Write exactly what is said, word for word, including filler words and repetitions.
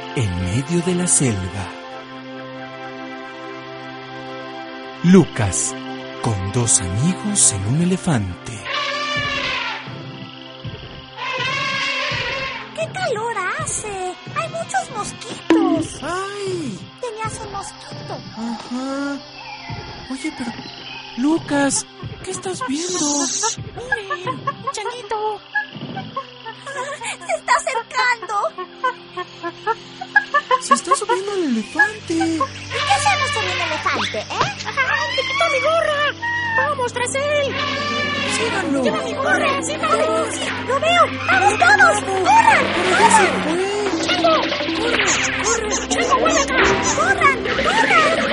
en medio de la selva. Lucas, con dos amigos en un elefante. ¡Qué calor hace! ¡Hay muchos mosquitos! ¡Ay! Tenías un mosquito. Ajá. Oye, pero... Lucas, ¿qué estás viendo? ¡Miren! ¡Un changuito! ¡Se está acercando! Se está subiendo el elefante. ¿Y qué hacemos con el elefante, eh? ¡Ay, te quitó mi gorra! ¡Vamos tras él! ¡Síganlo! ¡Lleva mi gorra! ¡Síganlo! Sí, ¡lo veo! ¡Vamos todos! ¡Corran! ¡Corran! ¡Chango! ¡Corre! ¡Corre! ¡Chango, vuelve acá! ¡Corran! ¡Corran!